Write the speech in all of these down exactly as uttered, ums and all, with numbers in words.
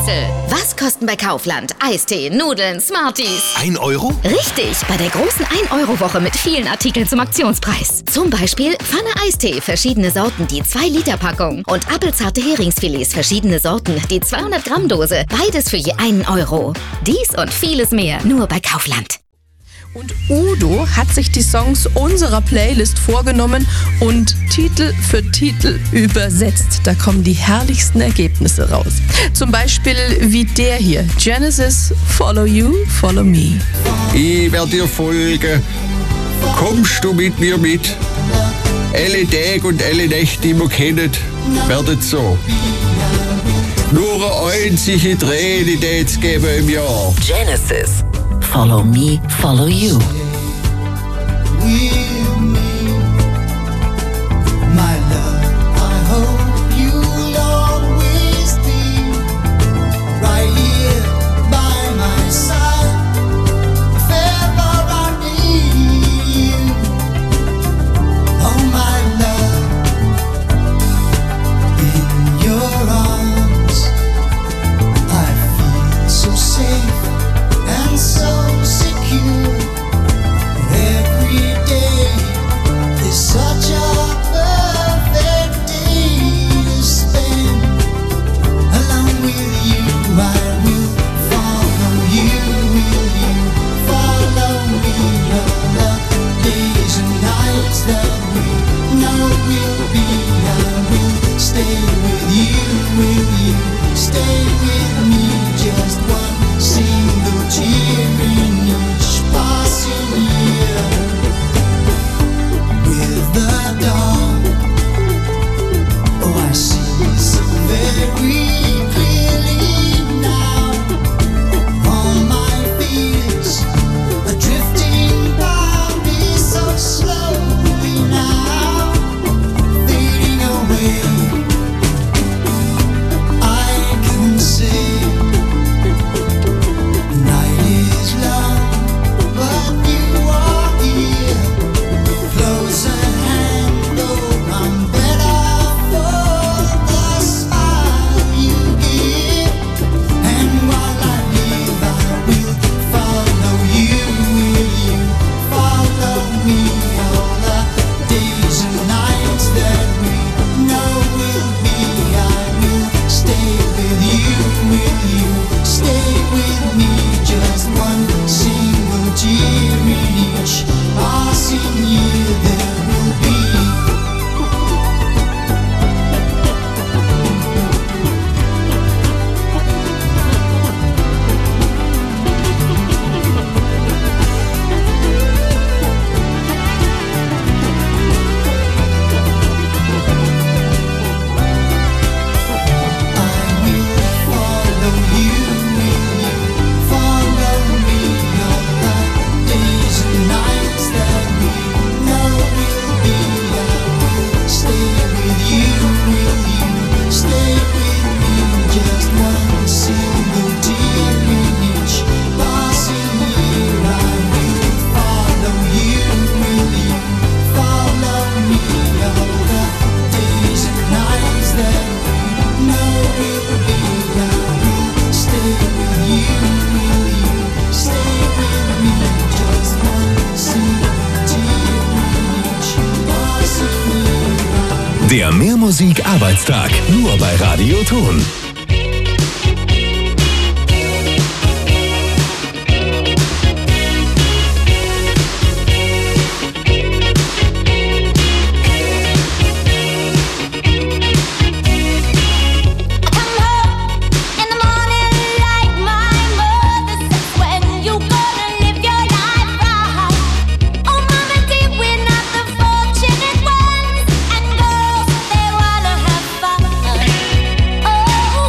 Rätsel. Was kosten bei Kaufland Eistee, Nudeln, Smarties? Ein Euro? Richtig, bei der großen ein Euro Woche mit vielen Artikeln zum Aktionspreis. Zum Beispiel Pfanne Eistee, verschiedene Sorten, die zwei Liter Packung. Und appelzarte Heringsfilets, verschiedene Sorten, die zweihundert Gramm Dose. Beides für je einen Euro. Dies und vieles mehr nur bei Kaufland. Und Udo hat sich die Songs unserer Playlist vorgenommen und Titel für Titel übersetzt. Da kommen die herrlichsten Ergebnisse raus. Zum Beispiel wie der hier, Genesis, Follow You, Follow Me. Ich werde dir folgen, kommst du mit mir mit? Alle Tage und alle Nächte, die wir kennen, werden so. Nur eine einzige Träne, die jetzt geben im Jahr. Genesis. Follow me, follow you. Der Mehrmusik-Arbeitstag nur bei Radio Ton. Oh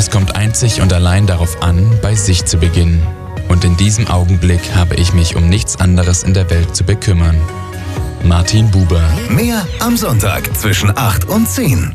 Es kommt einzig und allein darauf an, bei sich zu beginnen. Und in diesem Augenblick habe ich mich um nichts anderes in der Welt zu bekümmern. Martin Buber. Mehr am Sonntag zwischen acht und zehn.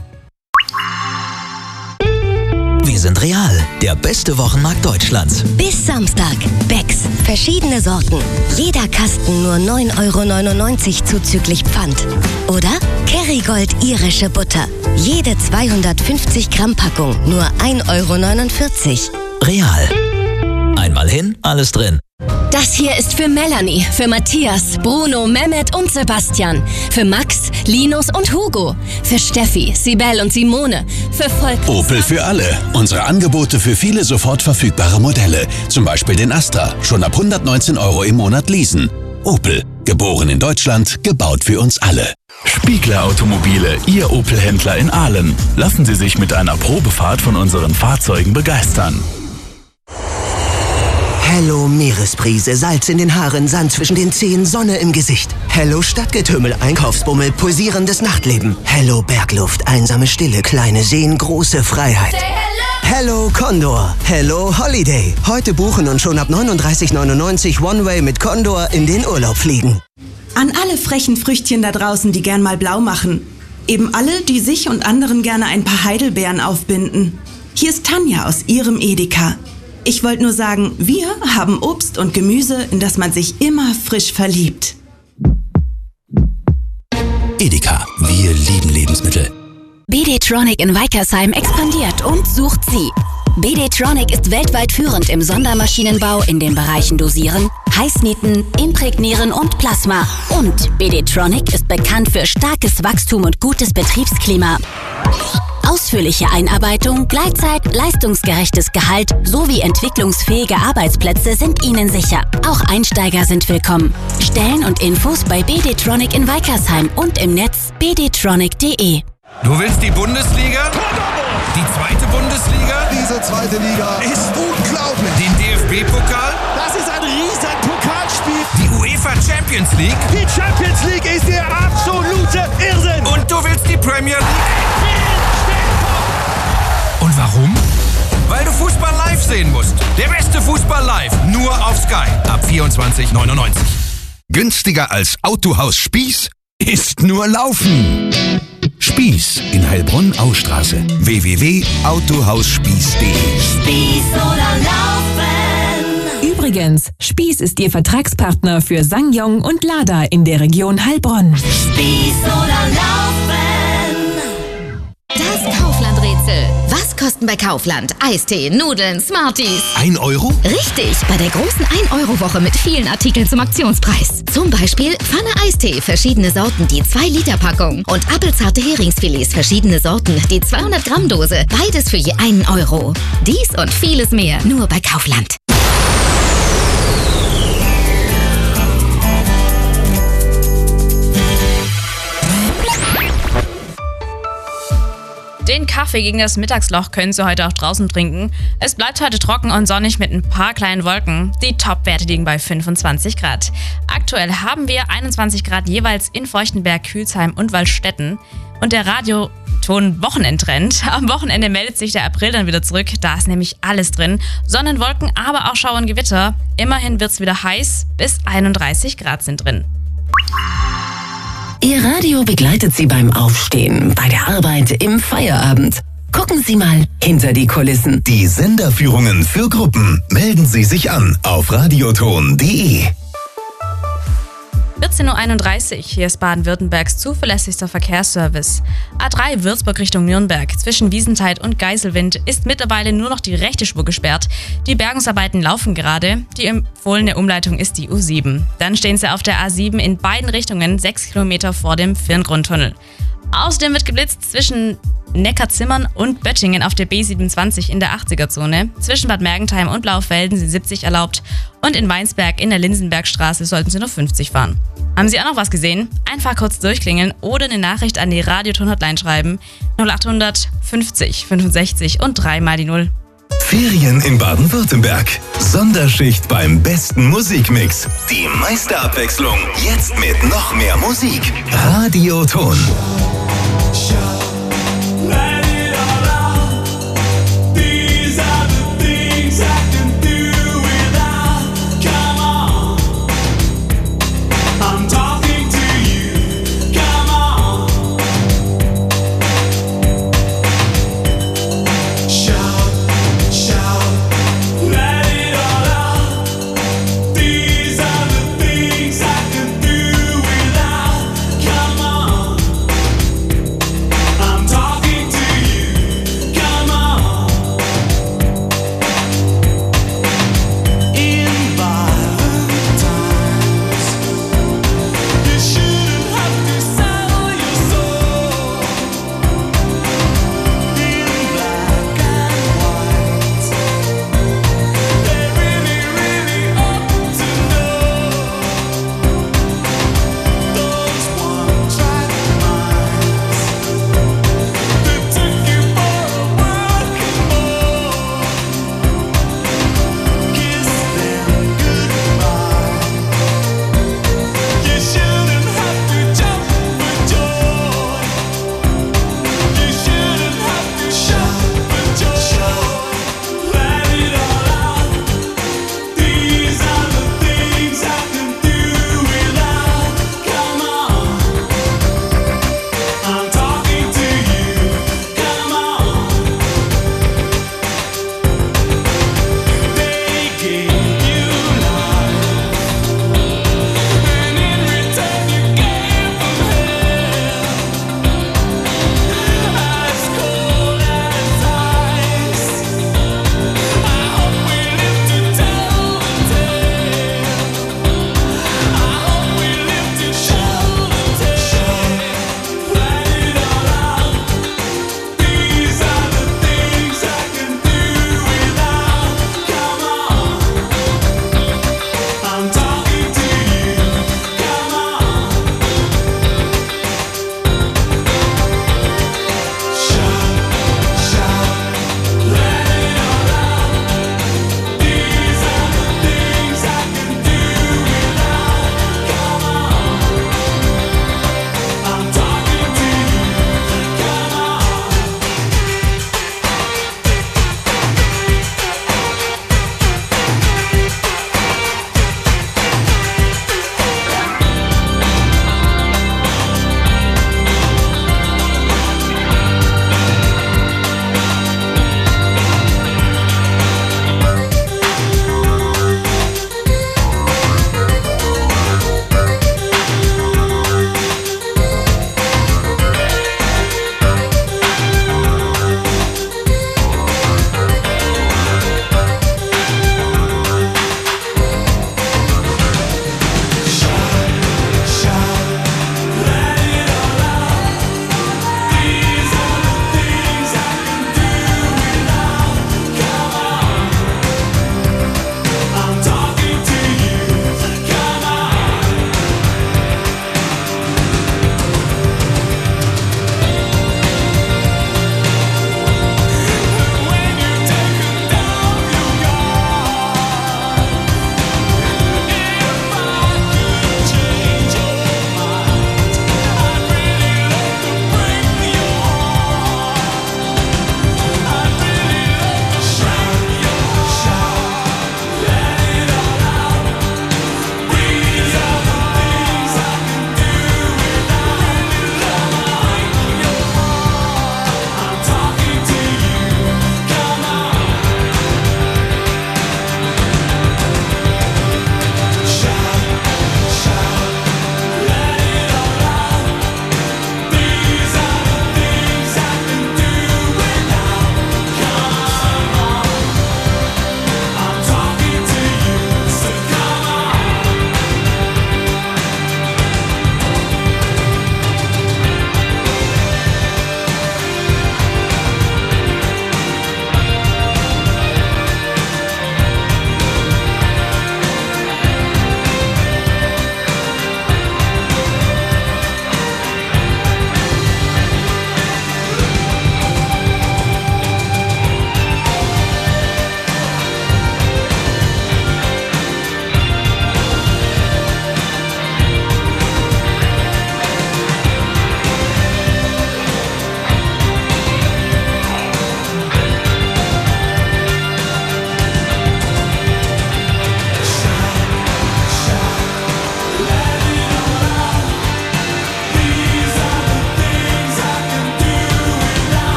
Wir sind Real, der beste Wochenmarkt Deutschlands. Bis Samstag. Becks. Verschiedene Sorten. Jeder Kasten nur neun Euro neunundneunzig zuzüglich Pfand. Oder Kerrygold irische Butter. Jede zweihundertfünfzig Gramm Packung nur ein Euro neunundvierzig. Real. Einmal hin, alles drin. Das hier ist für Melanie, für Matthias, Bruno, Mehmet und Sebastian, für Max, Linus und Hugo, für Steffi, Sibel und Simone, für Volker. Opel für alle. Unsere Angebote für viele sofort verfügbare Modelle. Zum Beispiel den Astra. Schon ab hundertneunzehn Euro im Monat leasen. Opel. Geboren in Deutschland, gebaut für uns alle. Spiegler Automobile, Ihr Opel-Händler in Aalen. Lassen Sie sich mit einer Probefahrt von unseren Fahrzeugen begeistern. Hello Meeresbrise, Salz in den Haaren, Sand zwischen den Zehen, Sonne im Gesicht. Hello Stadtgetümmel, Einkaufsbummel, pulsierendes Nachtleben. Hello Bergluft, einsame Stille, kleine Seen, große Freiheit. Hello Condor, Hello Holiday. Heute buchen und schon ab neununddreißig neunundneunzig One-Way mit Condor in den Urlaub fliegen. An alle frechen Früchtchen da draußen, die gern mal blau machen. Eben alle, die sich und anderen gerne ein paar Heidelbeeren aufbinden. Hier ist Tanja aus ihrem Edeka. Ich wollte nur sagen, wir haben Obst und Gemüse, in das man sich immer frisch verliebt. Edeka, wir lieben Lebensmittel. B D-Tronic in Weikersheim expandiert und sucht Sie. B D-Tronic ist weltweit führend im Sondermaschinenbau in den Bereichen Dosieren, Heißnieten, Imprägnieren und Plasma. Und B D-Tronic ist bekannt für starkes Wachstum und gutes Betriebsklima. Ausführliche Einarbeitung, Gleitzeit, leistungsgerechtes Gehalt sowie entwicklungsfähige Arbeitsplätze sind Ihnen sicher. Auch Einsteiger sind willkommen. Stellen und Infos bei B D-Tronic in Weikersheim und im Netz b d tronic punkt de. Du willst die Bundesliga? Die zweite Bundesliga? Diese zweite Liga ist unglaublich. Den D F B-Pokal? Das ist ein riesen Pokalspiel. Die UEFA Champions League? Die Champions League ist der absolute Irrsinn. Und du willst die Premier League? Und warum? Weil du Fußball live sehen musst. Der beste Fußball live, nur auf Sky. Ab vierundzwanzig neunundneunzig. Günstiger als Autohaus Spieß ist nur Laufen. Spieß in Heilbronn-Ausstraße. w w w punkt autohausspieß punkt de. Spieß oder Laufen. Übrigens, Spieß ist Ihr Vertragspartner für SsangYong und Lada in der Region Heilbronn. Spieß oder Laufen. Das Kaufland-Rätsel. Was kosten bei Kaufland Eistee, Nudeln, Smarties? Ein Euro? Richtig, bei der großen ein Euro Woche mit vielen Artikeln zum Aktionspreis. Zum Beispiel Pfanne Eistee, verschiedene Sorten, die zwei Liter Packung. Und appelzarte Heringsfilets, verschiedene Sorten, die zweihundert Gramm Dose. Beides für je einen Euro. Dies und vieles mehr nur bei Kaufland. Den Kaffee gegen das Mittagsloch können Sie heute auch draußen trinken. Es bleibt heute trocken und sonnig mit ein paar kleinen Wolken. Die Top-Werte liegen bei fünfundzwanzig Grad. Aktuell haben wir einundzwanzig Grad jeweils in Feuchtenberg, Kühlsheim und Waldstätten. Und der Radioton-Wochenendtrend. Am Wochenende meldet sich der April dann wieder zurück. Da ist nämlich alles drin. Sonnenwolken, aber auch Schauer und Gewitter. Immerhin wird es wieder heiß. Bis einunddreißig Grad sind drin. Ihr Radio begleitet Sie beim Aufstehen, bei der Arbeit, im Feierabend. Gucken Sie mal hinter die Kulissen. Die Senderführungen für Gruppen. Melden Sie sich an auf radioton punkt de. vierzehn Uhr einunddreißig, hier ist Baden-Württembergs zuverlässigster Verkehrsservice. A drei Würzburg Richtung Nürnberg. Zwischen Wiesenthal und Geiselwind ist mittlerweile nur noch die rechte Spur gesperrt. Die Bergungsarbeiten laufen gerade. Die empfohlene Umleitung ist die U sieben. Dann stehen Sie auf der A sieben in beiden Richtungen, sechs Kilometer vor dem Firngrundtunnel. Außerdem wird geblitzt zwischen Neckarzimmern und Böttingen auf der B siebenundzwanzig in der achtziger-Zone. Zwischen Bad Mergentheim und Blaufelden sind siebzig erlaubt. Und in Weinsberg in der Linsenbergstraße sollten Sie nur fünfzig fahren. Haben Sie auch noch was gesehen? Einfach kurz durchklingeln oder eine Nachricht an die Radioton-Hotline schreiben. null achthundert fünfzig fünfundsechzig und dreimal die Null. Ferien in Baden-Württemberg. Sonderschicht beim besten Musikmix. Die meiste Abwechslung jetzt mit noch mehr Musik. Radioton. Let it all out. These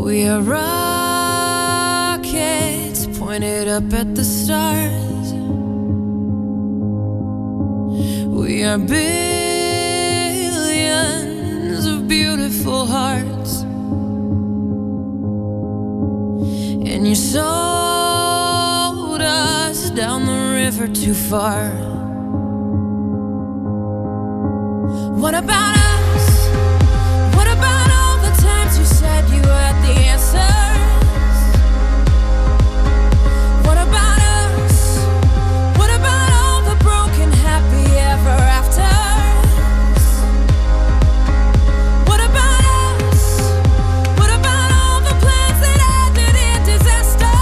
We are rockets pointed up at the stars. We are billions of beautiful hearts. And you sold us down the river too far. What about us? What about all the times you said you had the answers? What about us? What about all the broken happy ever afters? What about us? What about all the plans that ended in disaster?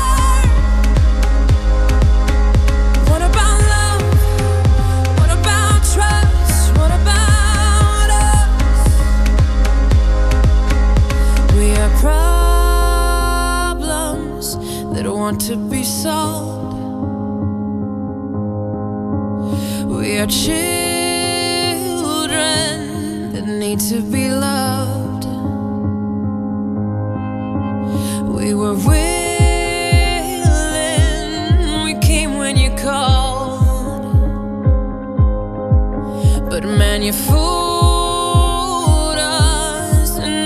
What about love? What about trust? What about us? We are problems that want to be solved. We are children that need to be loved. We were willing, we came when you called. But man, you fool